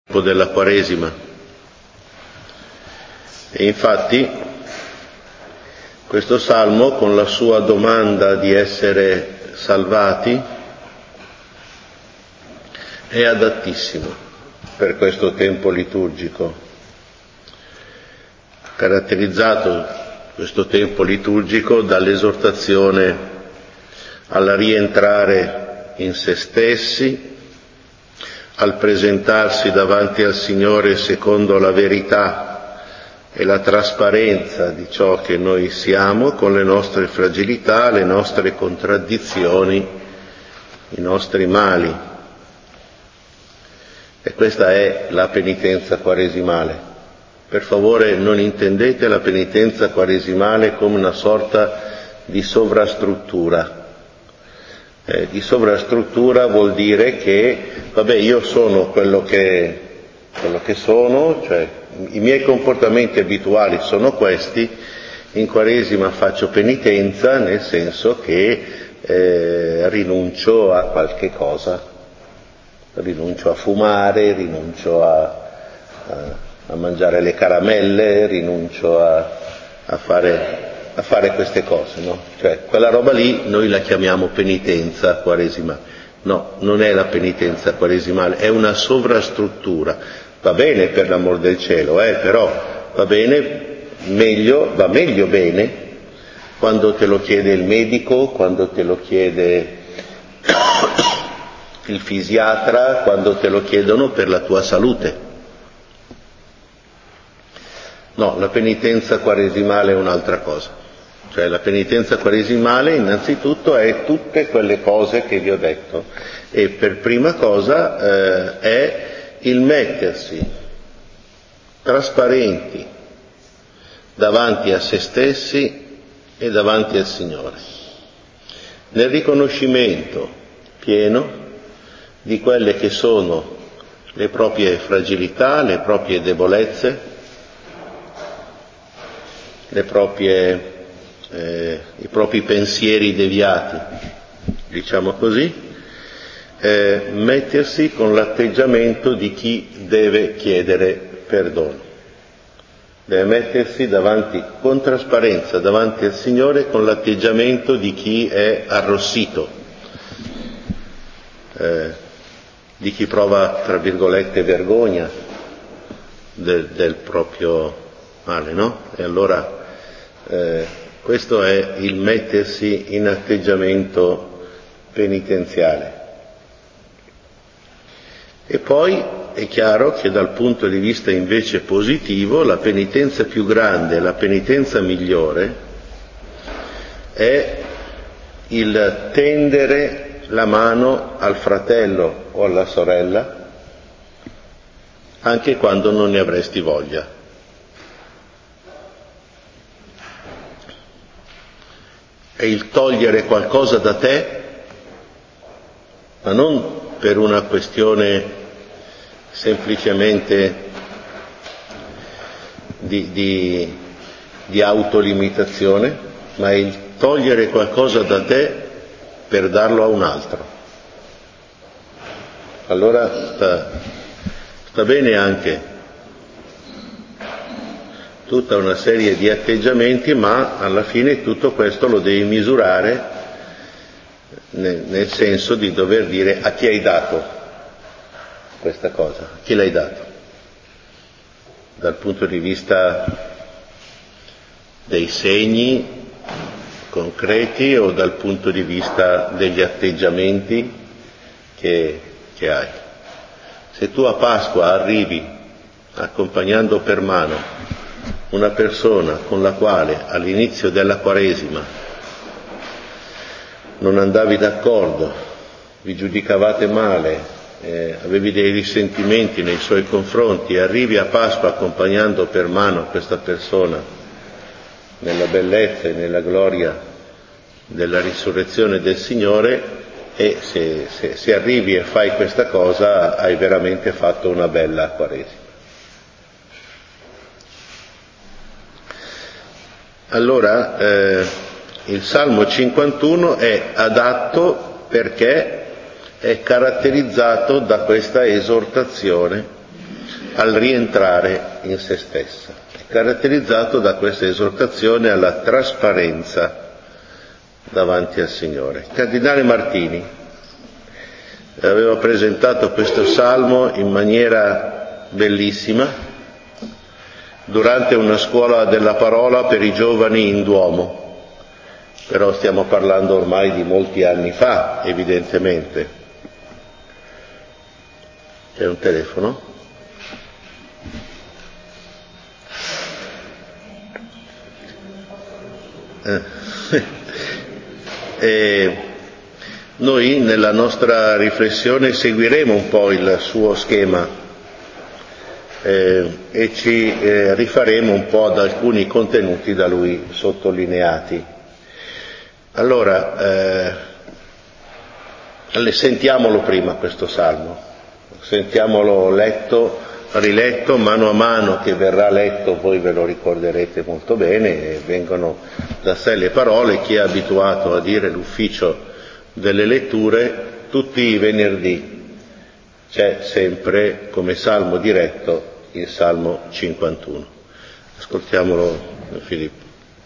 della Quaresima. E infatti questo salmo, con la sua domanda di essere salvati, è adattissimo per questo tempo liturgico, caratterizzato questo tempo liturgico dall'esortazione alla rientrare in se stessi, al presentarsi davanti al Signore secondo la verità e la trasparenza di ciò che noi siamo, con le nostre fragilità, le nostre contraddizioni, i nostri mali. E questa è la penitenza quaresimale. Per favore, non intendete la penitenza quaresimale come una sorta di sovrastruttura. Di sovrastruttura vuol dire che, io sono quello che sono, cioè i miei comportamenti abituali sono questi, in Quaresima faccio penitenza, nel senso che rinuncio a qualche cosa, rinuncio a fumare, rinuncio a mangiare le caramelle, rinuncio a fare queste cose, no? Cioè, quella roba lì noi la chiamiamo penitenza quaresimale. No, non è la penitenza quaresimale, è una sovrastruttura. Va bene, per l'amor del cielo, però va meglio bene quando te lo chiede il medico, quando te lo chiede il fisiatra, quando te lo chiedono per la tua salute. No, la penitenza quaresimale è un'altra cosa. Cioè la penitenza quaresimale innanzitutto è tutte quelle cose che vi ho detto, e per prima cosa è il mettersi trasparenti davanti a se stessi e davanti al Signore, nel riconoscimento pieno di quelle che sono le proprie fragilità, le proprie debolezze, i propri pensieri deviati, diciamo così, mettersi con l'atteggiamento di chi deve chiedere perdono. Deve mettersi con trasparenza davanti al Signore con l'atteggiamento di chi è arrossito, di chi prova, tra virgolette, vergogna del proprio male, no? E allora questo è il mettersi in atteggiamento penitenziale. E poi è chiaro che dal punto di vista invece positivo, la penitenza più grande, la penitenza migliore, è il tendere la mano al fratello o alla sorella anche quando non ne avresti voglia. È il togliere qualcosa da te, ma non per una questione semplicemente di autolimitazione, ma è il togliere qualcosa da te per darlo a un altro. Allora sta bene anche tutta una serie di atteggiamenti, ma alla fine tutto questo lo devi misurare nel senso di dover dire: a chi hai dato questa cosa? A chi l'hai dato? Dal punto di vista dei segni concreti o dal punto di vista degli atteggiamenti che hai? Se tu a Pasqua arrivi accompagnando per mano una persona con la quale all'inizio della Quaresima non andavi d'accordo, vi giudicavate male, avevi dei risentimenti nei suoi confronti, e arrivi a Pasqua accompagnando per mano questa persona nella bellezza e nella gloria della risurrezione del Signore, e se arrivi e fai questa cosa hai veramente fatto una bella Quaresima. Allora il Salmo 51 è perché è caratterizzato da questa esortazione al rientrare in se stessa. È caratterizzato da questa esortazione alla trasparenza davanti al Signore. Il cardinale Martini aveva presentato questo salmo in maniera bellissima durante una scuola della parola per i giovani in Duomo, però stiamo parlando ormai di molti anni fa, evidentemente. C'è un telefono? Noi nella nostra riflessione seguiremo un po' il suo schema e ci rifaremo un po' ad alcuni contenuti da lui sottolineati. Allora, sentiamolo prima questo salmo, sentiamolo letto, riletto, mano a mano che verrà letto, voi ve lo ricorderete molto bene, vengono da sé le parole. Chi è abituato a dire l'ufficio delle letture, tutti i venerdì c'è sempre come salmo diretto il Salmo 51. Ascoltiamolo, Filippo.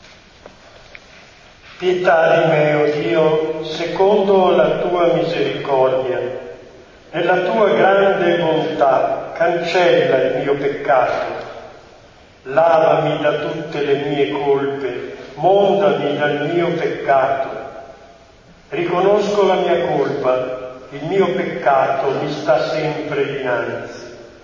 Pietà di me, o Dio, secondo la tua misericordia. Nella tua grande bontà cancella il mio peccato. Lavami da tutte le mie colpe, mondami dal mio peccato. Riconosco la mia colpa, il mio peccato mi sta sempre dinanzi.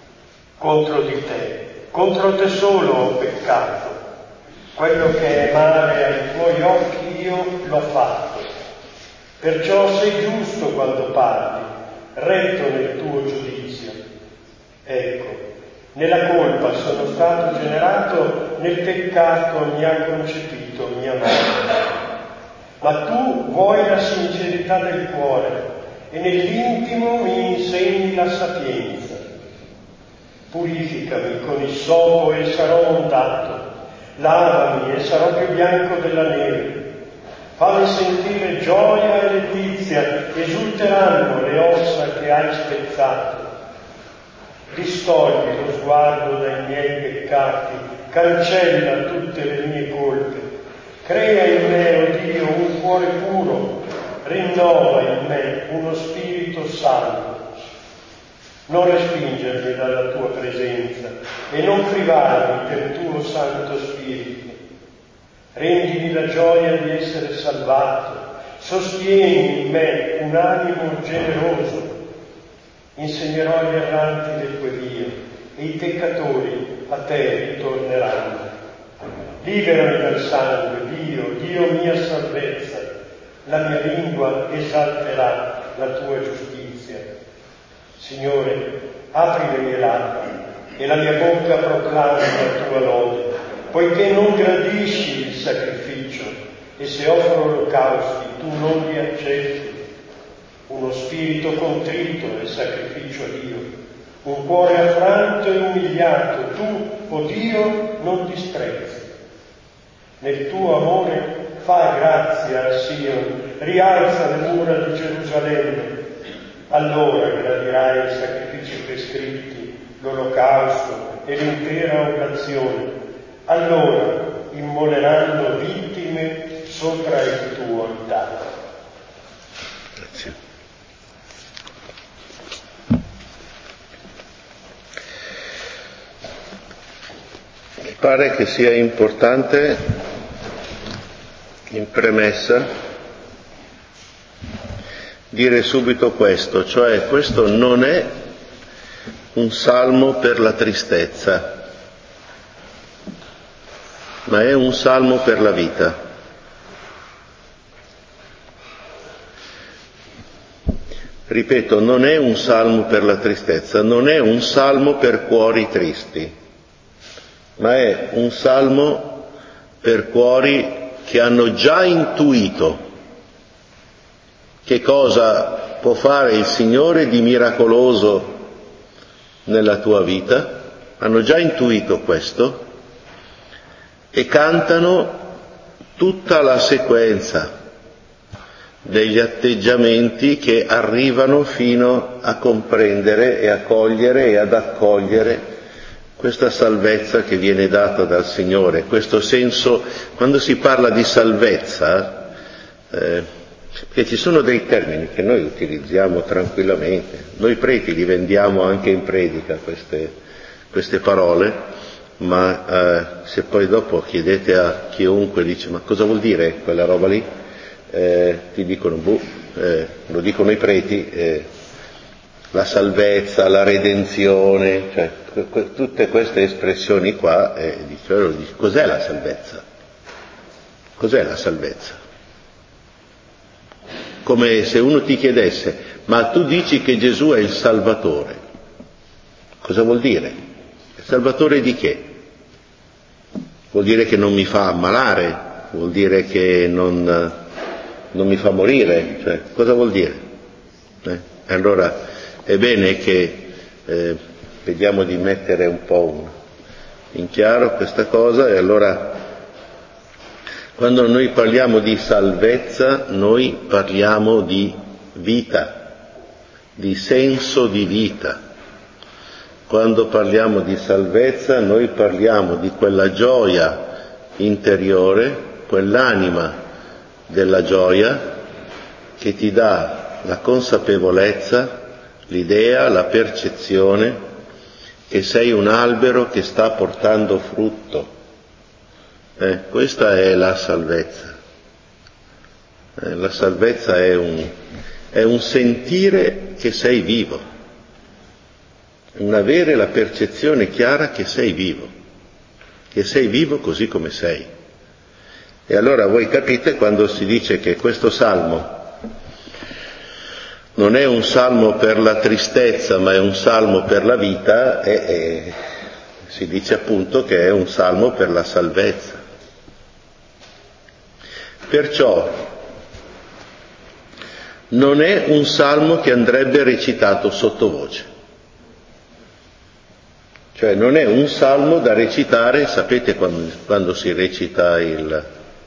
Contro te solo ho peccato. Quello che è male ai tuoi occhi io l'ho fatto. Perciò sei giusto quando parli, retto nel tuo giudizio. Ecco, nella colpa sono stato generato, nel peccato mi ha concepito mia madre. Ma tu vuoi la sincerità del cuore e nell'intimo mi insegni la sapienza. Purificami con il sopo e sarò ondato, lavami e sarò più bianco della neve. Fammi sentire gioia e letizia, esulteranno le ossa che hai spezzato. Distogli lo sguardo dai miei peccati, cancella tutte le mie colpe. Crea in me, o Dio, un cuore puro, rinnova in me uno spirito saldo. Non respingermi dalla tua presenza e non privarmi del tuo Santo Spirito. Rendimi la gioia di essere salvato, sostieni in me un animo generoso. Insegnerò agli erranti le tue vie e i peccatori a te ritorneranno. Liberami dal sangue, Dio mia salvezza. La mia lingua esalterà la tua giustizia. Signore, apri le mie labbra e la mia bocca proclami la tua lode, poiché non gradisci il sacrificio e se offro olocausti tu non li accetti. Uno spirito contrito è sacrificio a Dio, un cuore affranto e umiliato tu, o Dio, non disprezzi. Nel tuo amore fa grazia a Sion, rialza le mura di Gerusalemme. Allora gradirai i sacrifici prescritti, l'olocausto e l'intera oblazione. Allora immoleranno vittime sopra il tuo altare. Grazie. Mi pare che sia importante in premessa dire subito questo, cioè questo non è un salmo per la tristezza, ma è un salmo per la vita. Ripeto, non è un salmo per la tristezza, non è un salmo per cuori tristi, ma è un salmo per cuori che hanno già intuito che cosa può fare il Signore di miracoloso nella tua vita, hanno già intuito questo e cantano tutta la sequenza degli atteggiamenti che arrivano fino a comprendere e a cogliere e ad accogliere questa salvezza che viene data dal Signore, questo senso, quando si parla di salvezza, perché ci sono dei termini che noi utilizziamo tranquillamente, noi preti li vendiamo anche in predica queste parole, ma se poi dopo chiedete a chiunque, dice ma cosa vuol dire quella roba lì, ti dicono lo dicono i preti, la salvezza, la redenzione, cioè tutte queste espressioni qua, dice, cos'è la salvezza? Cos'è la salvezza? Come se uno ti chiedesse, ma tu dici che Gesù è il Salvatore, cosa vuol dire? Il Salvatore di che? Vuol dire che non mi fa ammalare, vuol dire che non mi fa morire, cioè cosa vuol dire? Allora è bene che vediamo di mettere un po' in chiaro questa cosa, e allora quando noi parliamo di salvezza noi parliamo di vita, di senso di vita. Quando parliamo di salvezza noi parliamo di quella gioia interiore, quell'anima della gioia che ti dà la consapevolezza, l'idea, la percezione che sei un albero che sta portando frutto. Questa è la salvezza. La salvezza è un sentire che sei vivo, un avere la percezione chiara che sei vivo così come sei. E allora voi capite quando si dice che questo salmo non è un salmo per la tristezza, ma è un salmo per la vita, e si dice appunto che è un salmo per la salvezza. Perciò non è un salmo che andrebbe recitato sottovoce. Cioè non è un salmo da recitare, sapete quando si recita il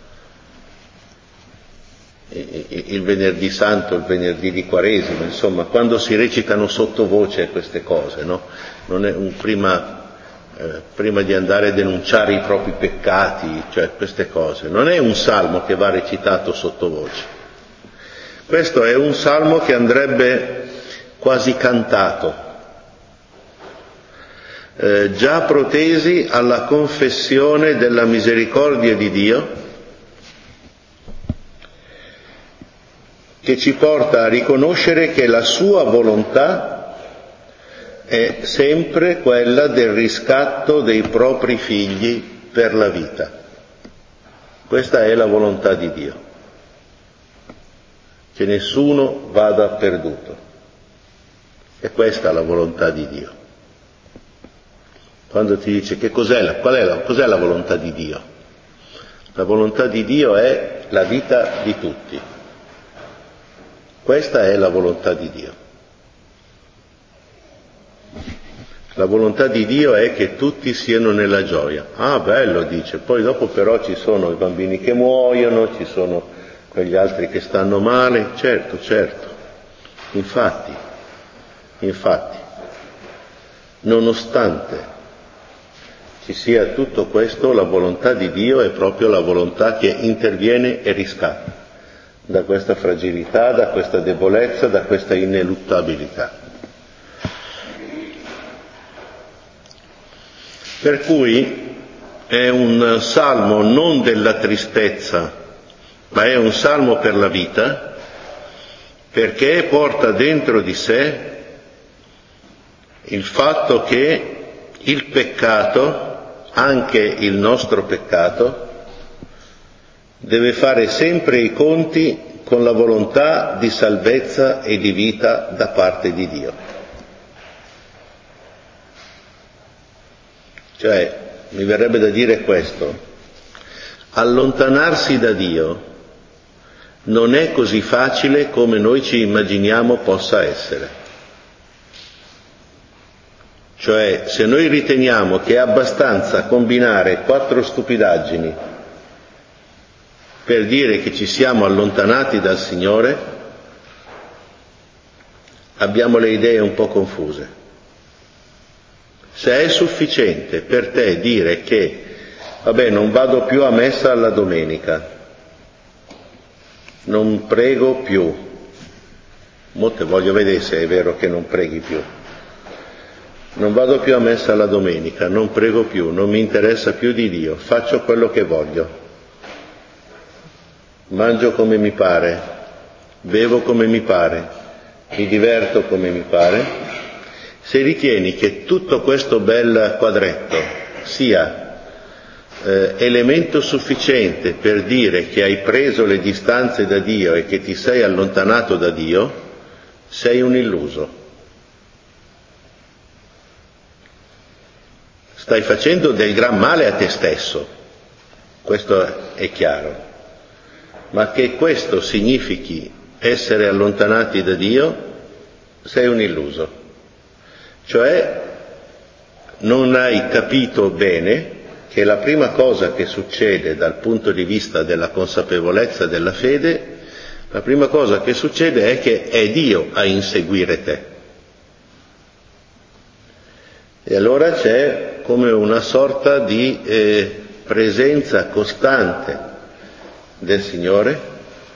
venerdì santo, il venerdì di Quaresima, insomma, quando si recitano sottovoce queste cose, no? Non è prima di andare a denunciare i propri peccati, cioè queste cose. Non è un salmo che va recitato sottovoce. Questo è un salmo che andrebbe quasi cantato, già protesi alla confessione della misericordia di Dio, che ci porta a riconoscere che la sua volontà è sempre quella del riscatto dei propri figli per la vita. Questa è la volontà di Dio, che nessuno vada perduto. E questa è la volontà di Dio. Quando ti dice che cos'è la volontà di Dio? La volontà di Dio è la vita di tutti. Questa è la volontà di Dio. La volontà di Dio è che tutti siano nella gioia. Ah, bello, dice. Poi dopo però ci sono i bambini che muoiono, ci sono quegli altri che stanno male. Certo. Infatti, nonostante ci sia tutto questo, la volontà di Dio è proprio la volontà che interviene e riscatta da questa fragilità, da questa debolezza, da questa ineluttabilità. Per cui è un salmo non della tristezza, ma è un salmo per la vita, perché porta dentro di sé il fatto che il peccato, anche il nostro peccato, deve fare sempre i conti con la volontà di salvezza e di vita da parte di Dio. Cioè, mi verrebbe da dire questo: allontanarsi da Dio non è così facile come noi ci immaginiamo possa essere. Cioè, se noi riteniamo che è abbastanza combinare 4 stupidaggini per dire che ci siamo allontanati dal Signore, abbiamo le idee un po' confuse. Se è sufficiente per te dire che, vabbè, non vado più a messa alla domenica, non prego più, mo te voglio vedere se è vero che non preghi più, non vado più a messa alla domenica, non prego più, non mi interessa più di Dio, faccio quello che voglio, mangio come mi pare, bevo come mi pare, mi diverto come mi pare. Se ritieni che tutto questo bel quadretto sia elemento sufficiente per dire che hai preso le distanze da Dio e che ti sei allontanato da Dio, sei un illuso. Stai facendo del gran male a te stesso, questo è chiaro, ma che questo significhi essere allontanati da Dio, sei un illuso. Cioè non hai capito bene che la prima cosa che succede dal punto di vista della consapevolezza della fede, la prima cosa che succede è che è Dio a inseguire te. E allora c'è come una sorta di presenza costante del Signore,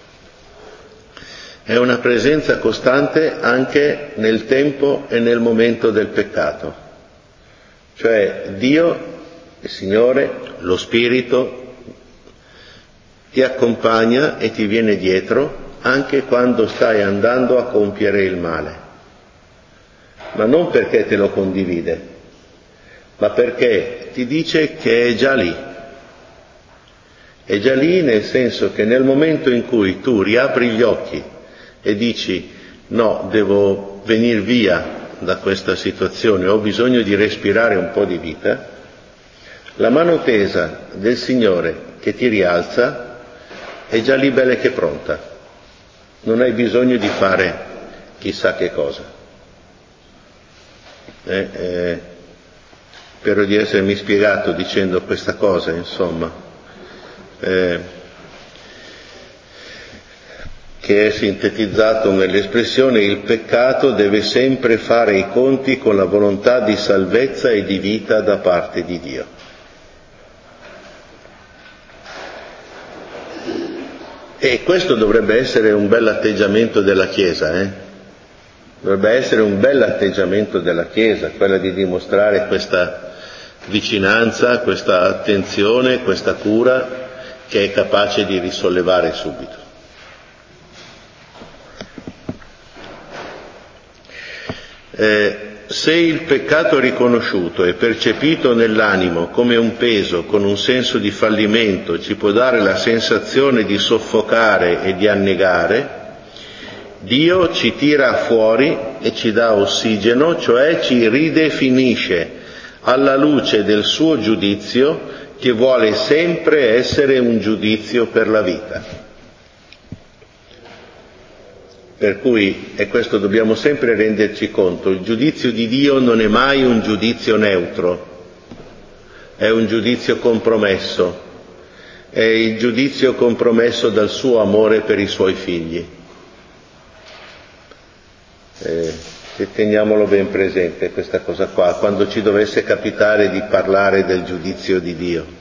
è una presenza costante anche nel tempo e nel momento del peccato. Cioè Dio, il Signore, lo Spirito, ti accompagna e ti viene dietro anche quando stai andando a compiere il male. Ma non perché te lo condivide, ma perché ti dice che è già lì. È già lì nel senso che nel momento in cui tu riapri gli occhi e dici no, devo venire via da questa situazione, ho bisogno di respirare un po' di vita, la mano tesa del Signore che ti rialza è già lì bella che pronta, non hai bisogno di fare chissà che cosa. Spero di essermi spiegato dicendo questa cosa, insomma. Che è sintetizzato nell'espressione: il peccato deve sempre fare i conti con la volontà di salvezza e di vita da parte di Dio. E questo dovrebbe essere un bel atteggiamento della Chiesa, Dovrebbe essere un bel atteggiamento della Chiesa, quella di dimostrare questa vicinanza, questa attenzione, questa cura che è capace di risollevare subito. Se il peccato riconosciuto e percepito nell'animo come un peso, con un senso di fallimento, ci può dare la sensazione di soffocare e di annegare, Dio ci tira fuori e ci dà ossigeno, cioè ci ridefinisce alla luce del suo giudizio, che vuole sempre essere un giudizio per la vita. Per cui, e questo dobbiamo sempre renderci conto, il giudizio di Dio non è mai un giudizio neutro, è un giudizio compromesso, è il giudizio compromesso dal suo amore per i suoi figli. Teniamolo ben presente questa cosa qua, quando ci dovesse capitare di parlare del giudizio di Dio.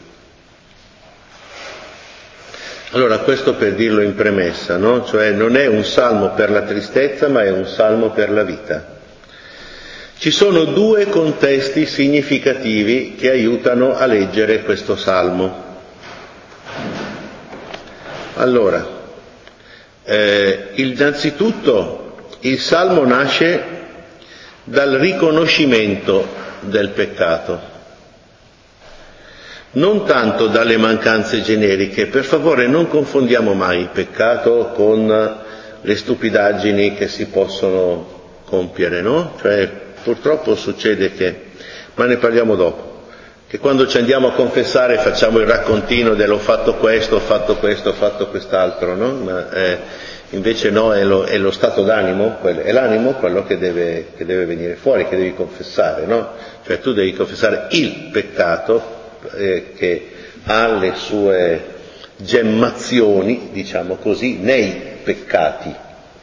Allora, questo per dirlo in premessa, no? Cioè non è un salmo per la tristezza, ma è un salmo per la vita. Ci sono due contesti significativi che aiutano a leggere questo salmo. Allora, innanzitutto il salmo nasce dal riconoscimento del peccato. Non tanto dalle mancanze generiche, per favore non confondiamo mai il peccato con le stupidaggini che si possono compiere, no? Cioè purtroppo succede che, ma ne parliamo dopo, che quando ci andiamo a confessare facciamo il raccontino del ho fatto questo, ho fatto questo, ho fatto quest'altro, no? Ma invece no, è lo stato d'animo, è l'animo quello che deve venire fuori, che devi confessare, no? Cioè tu devi confessare il peccato che ha le sue gemmazioni, diciamo così, nei peccati,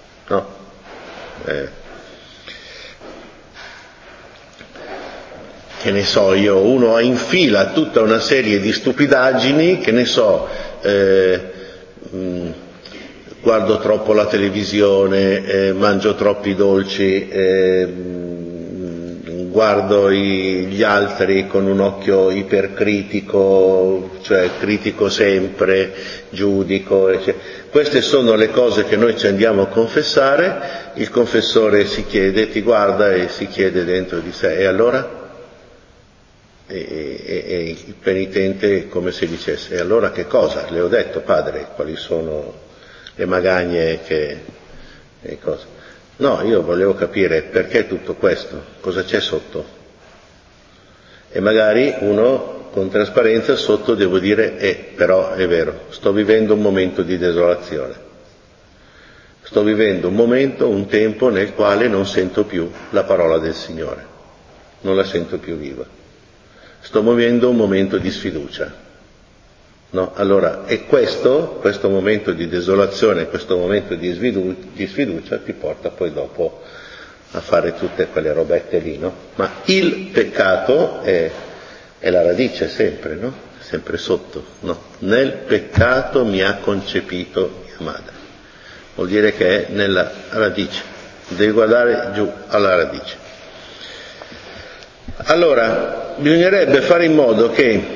no? che ne so io, uno infila tutta una serie di stupidaggini, che ne so, guardo troppo la televisione, mangio troppi dolci, guardo gli altri con un occhio ipercritico, cioè critico sempre, giudico, eccetera. Queste sono le cose che noi ci andiamo a confessare, il confessore si chiede, ti guarda e si chiede dentro di sé, e allora? E il penitente è come se dicesse, e allora che cosa? Le ho detto, padre, quali sono le magagne e cosa? No, io volevo capire perché tutto questo, cosa c'è sotto. E magari uno con trasparenza sotto devo dire, però è vero, sto vivendo un momento di desolazione. Sto vivendo un tempo nel quale non sento più la parola del Signore, non la sento più viva. Sto vivendo un momento di sfiducia. No? Allora, e questo momento di desolazione, questo momento di sfiducia ti porta poi dopo a fare tutte quelle robette lì, no? Ma il peccato è la radice sempre, no? Sempre sotto, no? Nel peccato mi ha concepito mia madre. Vuol dire che è nella radice. Devi guardare giù alla radice. Allora, bisognerebbe fare in modo che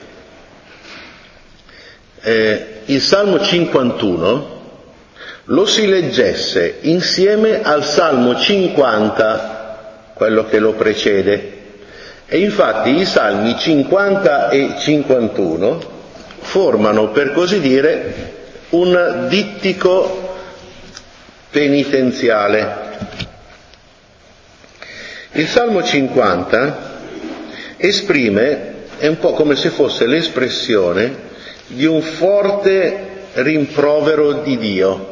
il Salmo 51 lo si leggesse insieme al Salmo 50, quello che lo precede. E infatti i Salmi 50 e 51 formano, per così dire, un dittico penitenziale. Il Salmo 50 è un po' come se fosse l'espressione di un forte rimprovero di Dio.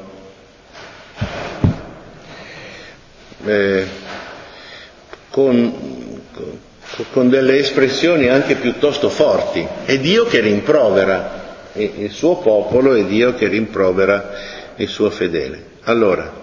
Con delle espressioni anche piuttosto forti. È Dio che rimprovera il suo popolo, è Dio che rimprovera il suo fedele. Allora,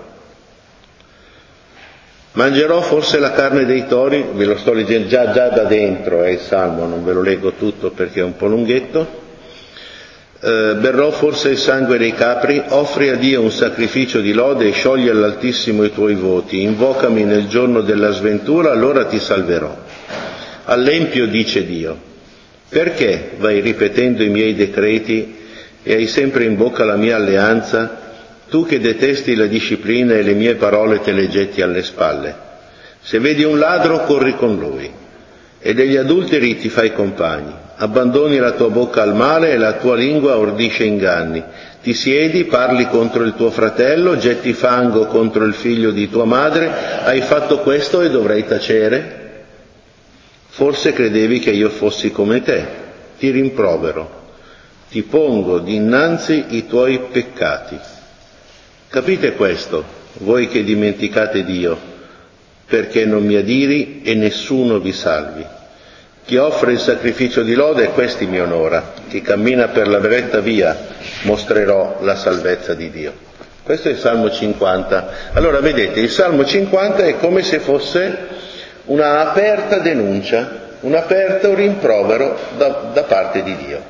mangerò forse la carne dei tori, ve lo sto leggendo già da dentro, il Salmo, non ve lo leggo tutto perché è un po' lunghetto. Berrò forse il sangue dei capri, offri a Dio un sacrificio di lode e sciogli all'Altissimo i tuoi voti, invocami nel giorno della sventura, allora ti salverò. All'empio dice Dio, perché vai ripetendo i miei decreti e hai sempre in bocca la mia alleanza, tu che detesti la disciplina e le mie parole te le getti alle spalle? Se vedi un ladro corri con lui e degli adulteri ti fai compagni. Abbandoni la tua bocca al male e la tua lingua ordisce inganni. Ti siedi, parli contro il tuo fratello, getti fango contro il figlio di tua madre. Hai fatto questo e dovrai tacere? Forse credevi che io fossi come te. Ti rimprovero. Ti pongo dinanzi i tuoi peccati. Capite questo, voi che dimenticate Dio, perché non mi adiri e nessuno vi salvi. Chi offre il sacrificio di lode, questi mi onora. Chi cammina per la retta via, mostrerò la salvezza di Dio. Questo è il Salmo 50. Allora, vedete, il Salmo 50 è come se fosse una aperta denuncia, un aperto rimprovero da parte di Dio.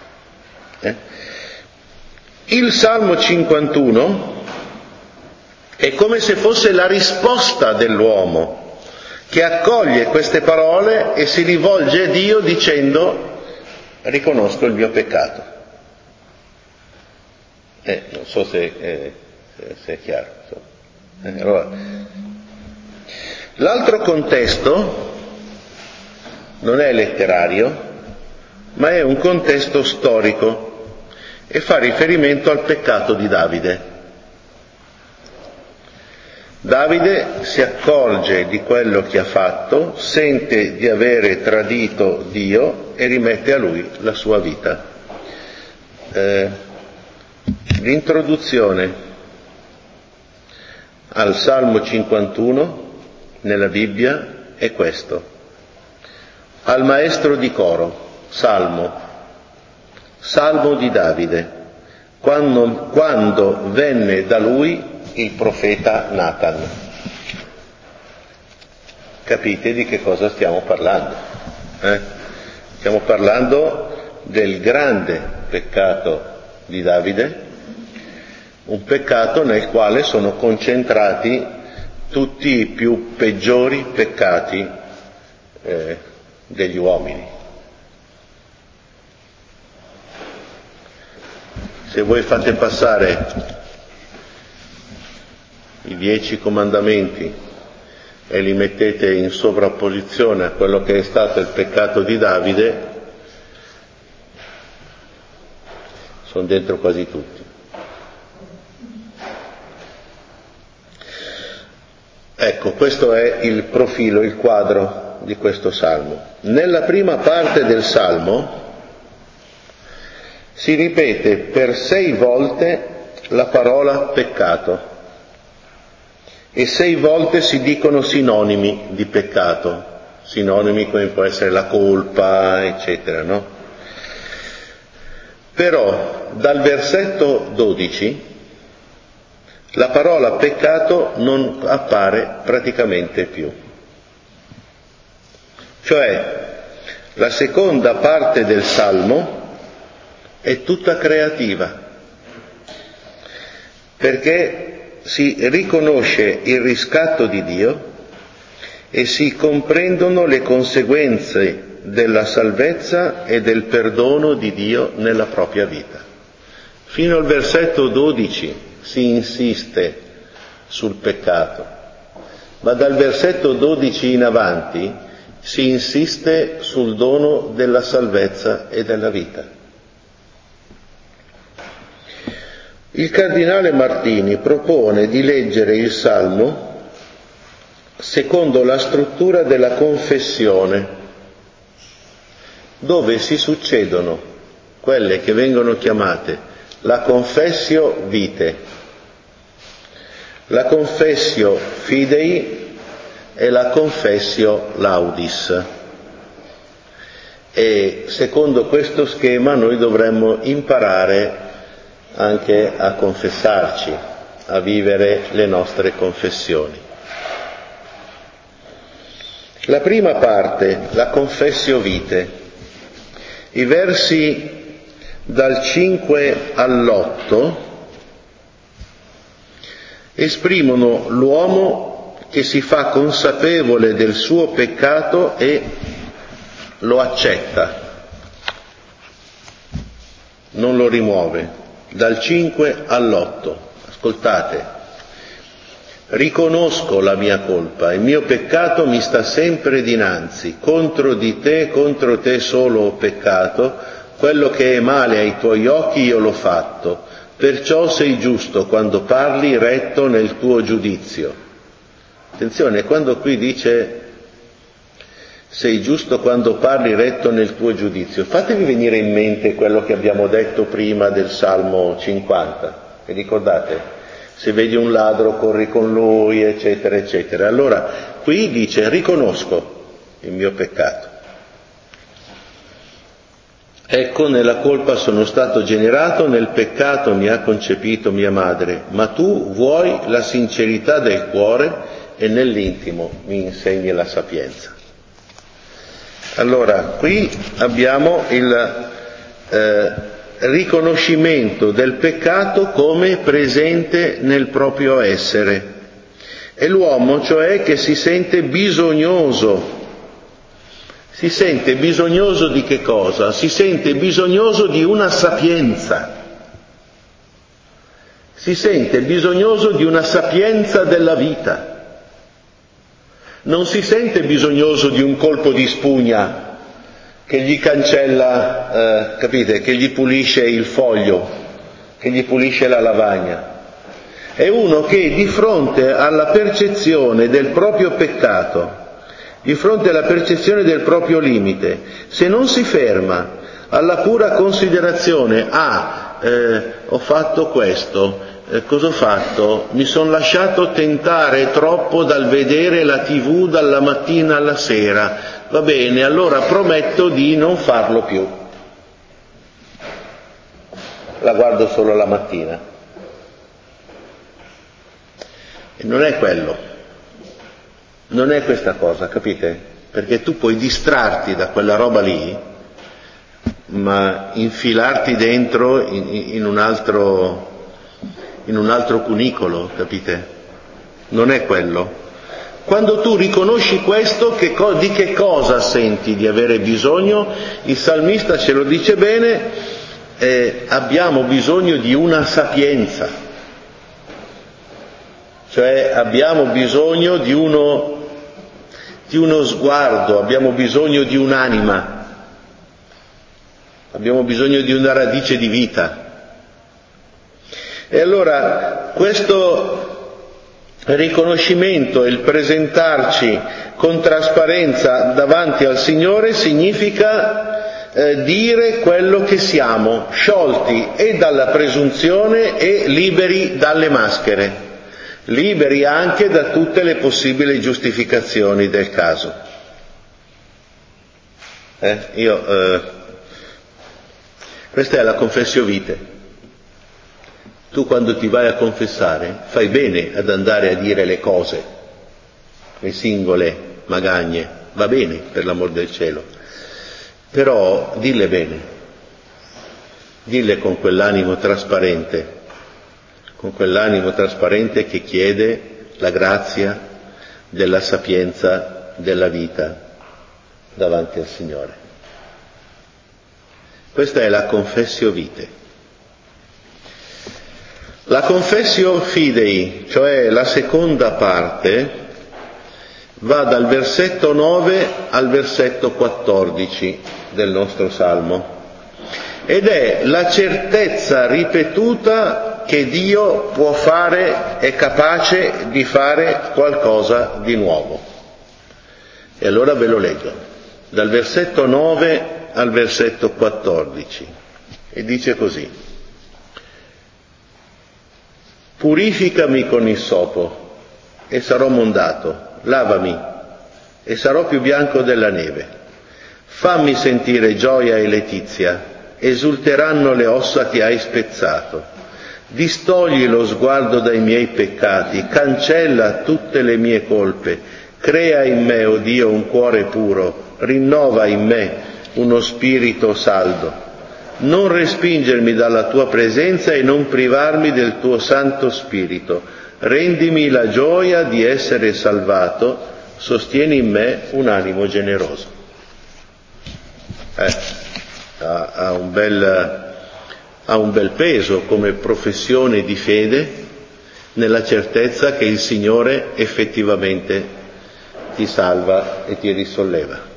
Il Salmo 51 è come se fosse la risposta dell'uomo che accoglie queste parole e si rivolge a Dio dicendo: riconosco il mio peccato. Non so se è chiaro. Allora, l'altro contesto non è letterario, ma è un contesto storico e fa riferimento al peccato di Davide. Davide si accorge di quello che ha fatto, sente di avere tradito Dio e rimette a lui la sua vita. L'introduzione al Salmo 51 nella Bibbia è questo: al maestro di coro, Salmo di Davide, quando venne da lui il profeta Nathan. Capite di che cosa stiamo parlando? Stiamo parlando del grande peccato di Davide, un peccato nel quale sono concentrati tutti i più peggiori peccati degli uomini. Se voi fate passare i 10 comandamenti e li mettete in sovrapposizione a quello che è stato il peccato di Davide, sono dentro quasi tutti. Ecco, questo è il profilo, il quadro di questo salmo. Nella prima parte del salmo si ripete per 6 volte la parola peccato e 6 volte si dicono sinonimi di peccato, sinonimi come può essere la colpa, eccetera, no? Però dal versetto 12 la parola peccato non appare praticamente più. Cioè, la seconda parte del salmo è tutta creativa, perché si riconosce il riscatto di Dio e si comprendono le conseguenze della salvezza e del perdono di Dio nella propria vita. Fino al versetto 12 si insiste sul peccato, ma dal versetto 12 in avanti si insiste sul dono della salvezza e della vita. Il cardinale Martini propone di leggere il Salmo secondo la struttura della confessione, dove si succedono quelle che vengono chiamate la confessio vitae, la confessio fidei e la confessio laudis. E secondo questo schema noi dovremmo imparare anche a confessarci, a vivere le nostre confessioni. La prima parte, la confessio vitae, i versi dal 5 all'8 esprimono l'uomo che si fa consapevole del suo peccato e lo accetta, non lo rimuove. Dal 5 all'8, ascoltate: riconosco la mia colpa, il mio peccato mi sta sempre dinanzi, contro te solo ho peccato, quello che è male ai tuoi occhi io l'ho fatto, perciò sei giusto quando parli, retto nel tuo giudizio. Attenzione, quando qui dice sei giusto quando parli, retto nel tuo giudizio, fatevi venire in mente quello che abbiamo detto prima del Salmo 50, vi ricordate? Se vedi un ladro corri con lui, eccetera, eccetera. Allora, qui dice riconosco il mio peccato. Ecco, nella colpa sono stato generato, nel peccato mi ha concepito mia madre, ma tu vuoi la sincerità del cuore e nell'intimo mi insegni la sapienza. Allora, qui abbiamo il riconoscimento del peccato come presente nel proprio essere. È l'uomo, cioè, che si sente bisognoso. Si sente bisognoso di che cosa? Si sente bisognoso di una sapienza. Si sente bisognoso di una sapienza della vita. Non si sente bisognoso di un colpo di spugna che gli cancella, capite, che gli pulisce il foglio, che gli pulisce la lavagna. È uno che di fronte alla percezione del proprio peccato, di fronte alla percezione del proprio limite, se non si ferma alla pura considerazione, ho fatto questo, cosa ho fatto? Mi sono lasciato tentare troppo dal vedere la TV dalla mattina alla sera. Va bene, allora prometto di non farlo più. La guardo solo la mattina. E non è quello. Non è questa cosa, capite? perché tu puoi distrarti da quella roba lì, ma infilarti dentro in un altro cunicolo, capite? Non è quello. Quando tu riconosci questo, di che cosa senti di avere bisogno? Il salmista ce lo dice bene, abbiamo bisogno di una sapienza, cioè abbiamo bisogno di uno sguardo, abbiamo bisogno di un'anima, abbiamo bisogno di una radice di vita. E allora questo riconoscimento e il presentarci con trasparenza davanti al Signore significa dire quello che siamo, sciolti e dalla presunzione e liberi dalle maschere, liberi anche da tutte le possibili giustificazioni del caso. Questa è la confessio vitae. Tu quando ti vai a confessare fai bene ad andare a dire le cose, le singole magagne, va bene per l'amor del cielo, però dille bene, dille con quell'animo trasparente che chiede la grazia della sapienza della vita davanti al Signore. Questa è la confessio vitae. La confessio fidei, cioè la seconda parte, va dal versetto 9 al versetto 14 del nostro Salmo ed è la certezza ripetuta che Dio può fare, è capace di fare qualcosa di nuovo. E allora ve lo leggo, dal versetto 9 al versetto 14, e dice così: purificami con issopo e sarò mondato, lavami e sarò più bianco della neve. Fammi sentire gioia e letizia, esulteranno le ossa che hai spezzato. Distogli lo sguardo dai miei peccati, cancella tutte le mie colpe. Crea in me, o Dio, un cuore puro, rinnova in me uno spirito saldo. Non respingermi dalla tua presenza e non privarmi del tuo Santo Spirito. Rendimi la gioia di essere salvato, sostieni in me un animo generoso. Ha un bel peso come professione di fede nella certezza che il Signore effettivamente ti salva e ti risolleva.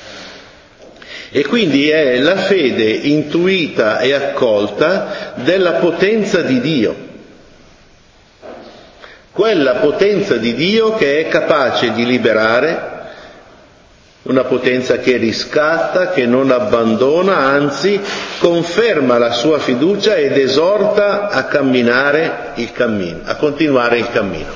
E quindi è la fede intuita e accolta della potenza di Dio, quella potenza di Dio che è capace di liberare, una potenza che riscatta, che non abbandona, anzi conferma la sua fiducia ed esorta a camminare il cammino, a continuare il cammino.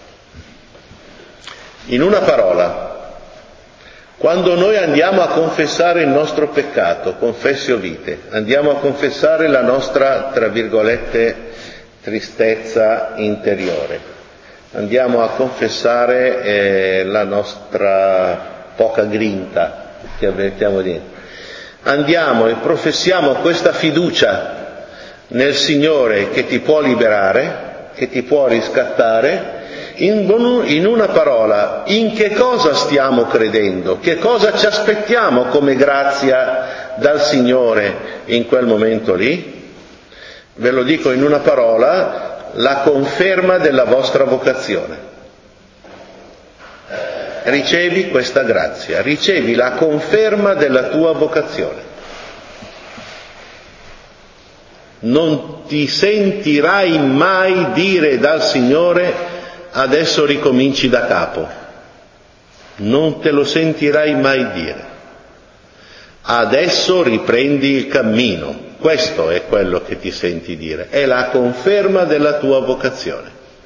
In una parola, quando noi andiamo a confessare il nostro peccato, confessio vitae, andiamo a confessare la nostra, tra virgolette, tristezza interiore, andiamo a confessare la nostra poca grinta che avvertiamo dentro, andiamo e professiamo questa fiducia nel Signore che ti può liberare, che ti può riscattare. In una parola, in che cosa stiamo credendo? Che cosa ci aspettiamo come grazia dal Signore in quel momento lì? Ve lo dico in una parola: la conferma della vostra vocazione. Ricevi questa grazia, ricevi la conferma della tua vocazione. Non ti sentirai mai dire dal Signore: adesso ricominci da capo. Non te lo sentirai mai dire. Adesso riprendi il cammino. Questo è quello che ti senti dire. È la conferma della tua vocazione.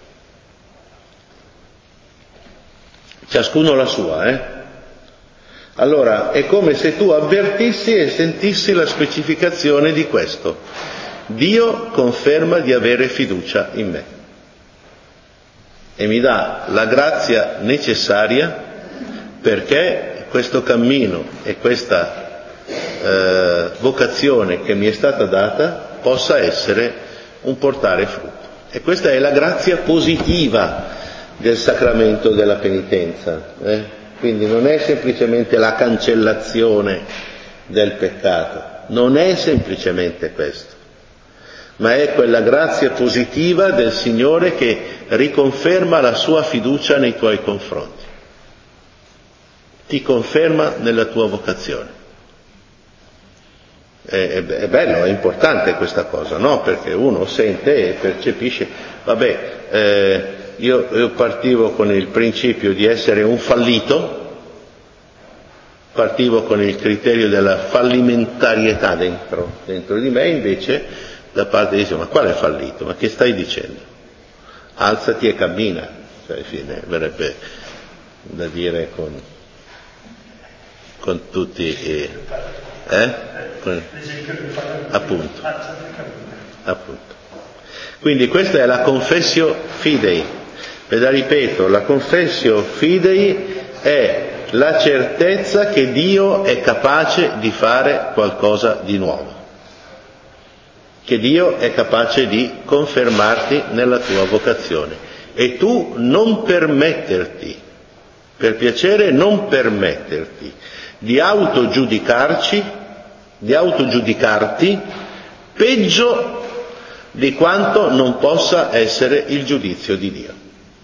Ciascuno la sua, Allora, è come se tu avvertissi e sentissi la specificazione di questo. Dio conferma di avere fiducia in me e mi dà la grazia necessaria perché questo cammino e questa vocazione che mi è stata data possa essere un portare frutto. E questa è la grazia positiva del sacramento della penitenza. Quindi non è semplicemente la cancellazione del peccato, non è semplicemente questo, ma è quella grazia positiva del Signore che riconferma la sua fiducia nei tuoi confronti, ti conferma nella tua vocazione. È bello, è importante questa cosa, no? Perché uno sente e percepisce, io partivo con il principio di essere un fallito, partivo con il criterio della fallimentarietà dentro di me, invece da parte dice, ma quale fallito? Ma che stai dicendo? Alzati e cammina, cioè fine, verrebbe da dire con tutti appunto. Quindi questa è la confessio fidei. Ve la ripeto, la confessio fidei è la certezza che Dio è capace di fare qualcosa di nuovo, che Dio è capace di confermarti nella tua vocazione e tu non permetterti, per piacere non permetterti di autogiudicarti peggio di quanto non possa essere il giudizio di Dio.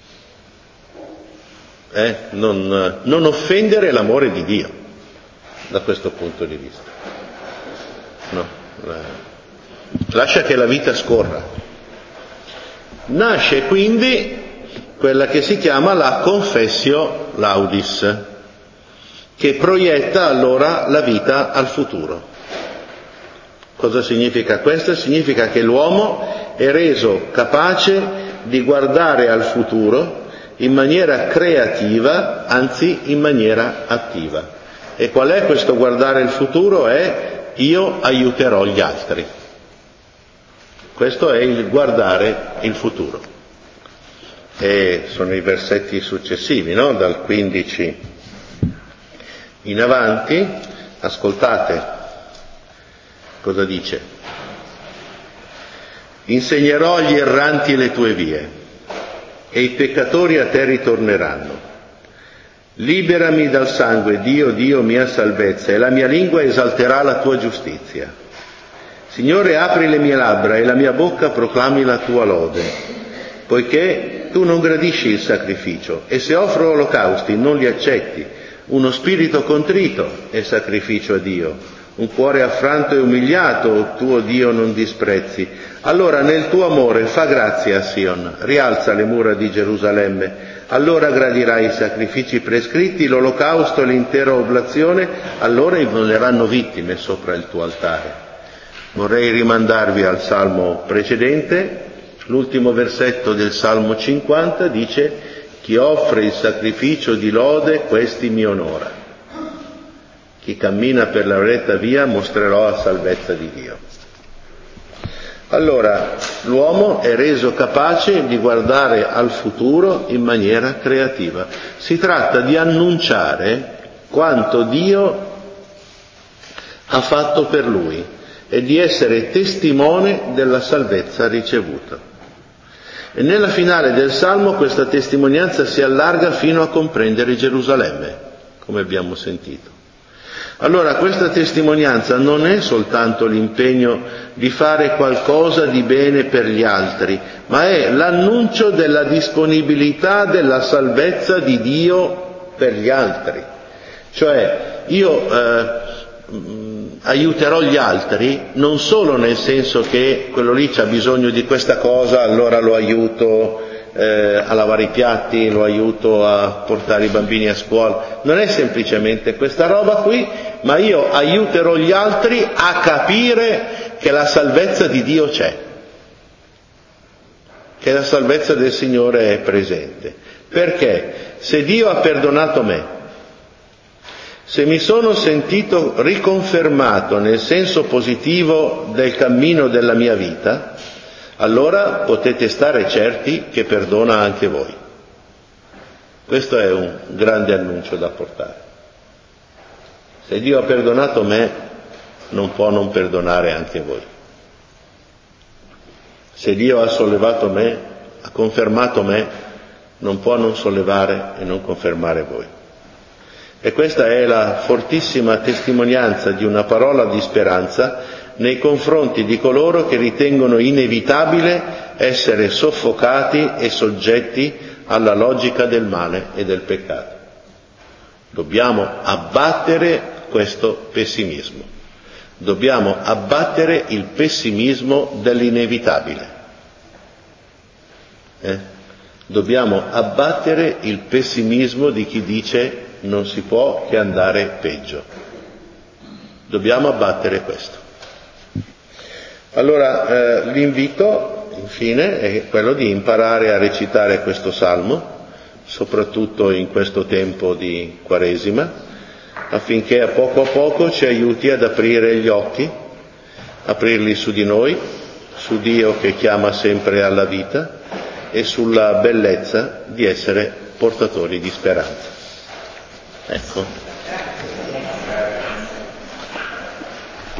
Non offendere l'amore di Dio da questo punto di vista. No. Lascia che la vita scorra. Nasce quindi quella che si chiama la confessio laudis, che proietta allora la vita al futuro. Cosa significa questo? Significa che l'uomo è reso capace di guardare al futuro in maniera creativa, anzi in maniera attiva. E qual è questo guardare il futuro? È io aiuterò gli altri. Questo è il guardare il futuro. E sono i versetti successivi, no? Dal 15 in avanti, ascoltate cosa dice. Insegnerò agli erranti le tue vie e i peccatori a te ritorneranno. Liberami dal sangue, Dio, mia salvezza, e la mia lingua esalterà la tua giustizia. Signore, apri le mie labbra e la mia bocca proclami la tua lode, poiché tu non gradisci il sacrificio e se offro olocausti non li accetti. Uno spirito contrito è sacrificio a Dio, un cuore affranto e umiliato tuo Dio non disprezzi. Allora nel tuo amore fa grazia a Sion, rialza le mura di Gerusalemme. Allora gradirai i sacrifici prescritti, l'olocausto e l'intera oblazione, allora immoleranno vittime sopra il tuo altare. Vorrei rimandarvi al Salmo precedente, l'ultimo versetto del Salmo 50 dice: chi offre il sacrificio di lode, questi mi onora. Chi cammina per la retta via mostrerò la salvezza di Dio. Allora, l'uomo è reso capace di guardare al futuro in maniera creativa. Si tratta di annunciare quanto Dio ha fatto per lui e di essere testimone della salvezza ricevuta. E nella finale del Salmo questa testimonianza si allarga fino a comprendere Gerusalemme, come abbiamo sentito. Allora questa testimonianza non è soltanto l'impegno di fare qualcosa di bene per gli altri, ma è l'annuncio della disponibilità della salvezza di Dio per gli altri. Cioè io aiuterò gli altri non solo nel senso che quello lì c'ha bisogno di questa cosa, allora lo aiuto a lavare i piatti, lo aiuto a portare i bambini a scuola. Non è semplicemente questa roba qui, ma io aiuterò gli altri a capire che la salvezza di Dio c'è, che la salvezza del Signore è presente. Perché se Dio ha perdonato me, se mi sono sentito riconfermato nel senso positivo del cammino della mia vita, allora potete stare certi che perdona anche voi. Questo è un grande annuncio da portare. Se Dio ha perdonato me, non può non perdonare anche voi. Se Dio ha sollevato me, ha confermato me, non può non sollevare e non confermare voi. E questa è la fortissima testimonianza di una parola di speranza nei confronti di coloro che ritengono inevitabile essere soffocati e soggetti alla logica del male e del peccato. Dobbiamo abbattere questo pessimismo. Dobbiamo abbattere il pessimismo dell'inevitabile. Dobbiamo abbattere il pessimismo di chi dice non si può che andare peggio. Dobbiamo abbattere questo. Allora l'invito, infine, è quello di imparare a recitare questo salmo, soprattutto in questo tempo di Quaresima, affinché a poco ci aiuti ad aprire gli occhi, aprirli su di noi, su Dio che chiama sempre alla vita e sulla bellezza di essere portatori di speranza. Ecco.